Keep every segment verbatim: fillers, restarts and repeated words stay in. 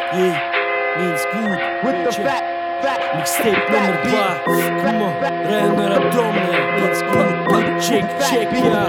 Ей, Минск, Минск, микстейп номер два. Come on, район аэродромный. Минск, чек, чек, я.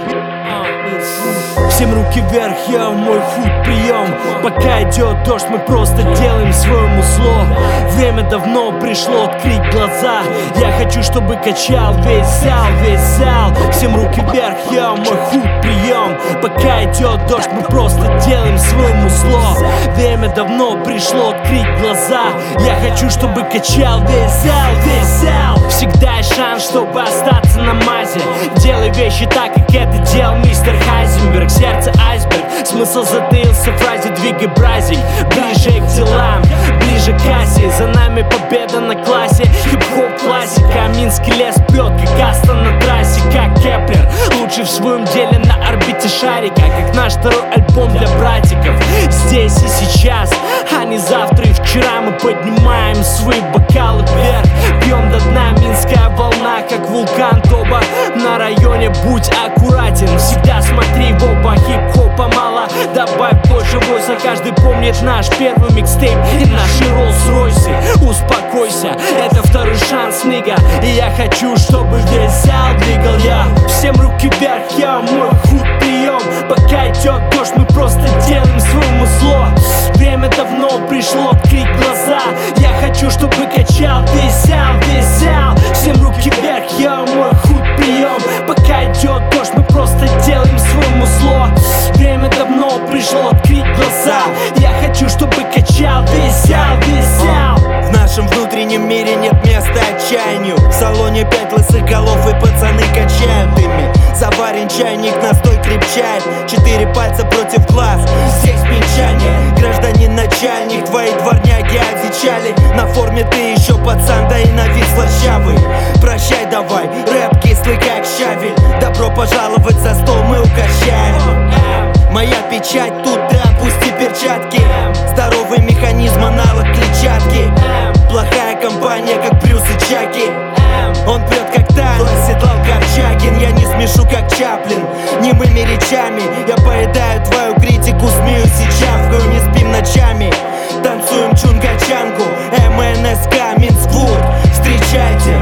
Всем руки вверх, я мой худ прием. Пока идет дождь, мы просто делаем своему зло. Время давно пришло открыть глаза. Я хочу, чтобы качал весь зал, весь зал. Всем руки вверх, я мой худ прием. Пока идет дождь, мы просто делаем своему зло. Время давно пришло открыть глаза. Я хочу, чтобы качал весь зал, весь зал. Всегда есть шанс, чтобы остаться на мазе. Делай вещи так, как это делал мистер Хайзенберг. Сердце айсберг, смысл затаился в фразе «двигай бразик». Ближе к делам, ближе к кассе. За нами победа на классе. Хип-хоп классика, минский лес пьет, как Астон на трассе. Как Кеплер, лучший в своем деле на орбите шарика. Как наш второй альбом для братиков. Здесь и сейчас, а не завтра и вчера. Мы поднимаем свои бокалы вверх. Пьем до дна, минская волна, как вулкан Тоба. На районе будь аккуратен, всегда смотри в оба. Хип-хопа мало, добавь больше войса. Каждый помнит наш первый микстейп и наши Роллс-Ройсы. Успокойся, это второй шанс, нига. И я хочу, чтобы весь зал двигал я. Всем руки вверх, я мой худ прием. Пока идет дождь, мы просто делаем своему зло. Время давно пришло открыть глаза. Я хочу, чтобы качал весь зал, весь зал. Всем руки вверх, я мой худ прием. Пока идет дождь, мы просто делаем своему зло. Время давно пришло открыть глаза. Я хочу, чтобы качал весь зал, весь зал. В нашем внутреннем мире нет места отчаянию. В салоне пять лысых голов и пацаны качают ими. Заварен чайник, настой крепчает. Четыре пальца против глаз, всех смельчание. Гражданин начальник, твои дворняги одичали. На форме ты еще пацан, да и на вид слащавый. Прощай давай, рэп кислый как щавель. Добро пожаловать за стол, мы угощаем. Моя печать тут, да опусти перчатки. Здоровый механизм, аналог клетчатки. Плохая компания, как Брюс и Чаки. Он пьет как танк, оседлал Корчагин. Я не смешу, как Чаплин, немыми речами. Я поедаю твою критику, смеюсь и чавкаю. Не спим ночами, танцуем чунгачангу. эм эн эс ка, Минсквуд, встречайте.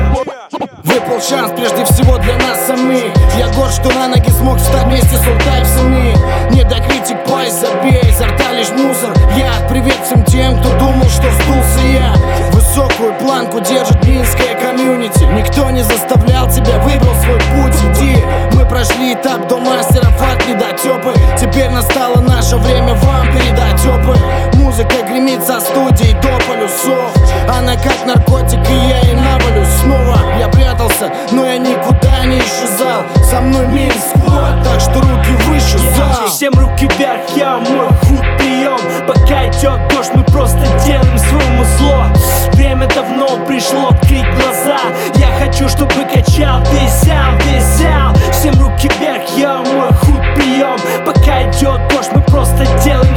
Выпал шанс прежде всего для нас самих. Я горд, что на ноги смог встать вместе с ултайпсами. Не до критик, пай, забей, изо рта лишь мусор. Я привет всем тем, кто думал, что сдулся я. Высокую планку держит минская комьюнити. Никто не заставлял тебя, выбрал свой путь, иди. Мы прошли этап до мастеров от недотёпы. Теперь настало наше время вам передать опыт. Музыка гремит со студией до полюсов. Она как наркотик, и я ей навалюсь снова. Я прятался, но я никуда не исчезал. Со мной Минск, вот, так что руки выше, зал. Всем руки вверх, я мой худ прием. Пока идет дождь, мы просто делаем своему зло. Время давно пришло открыть глаза. Я хочу, чтобы качал весь зал, весь зал. Всем руки вверх, я мой худ прием. Пока идет дождь, мы просто делаем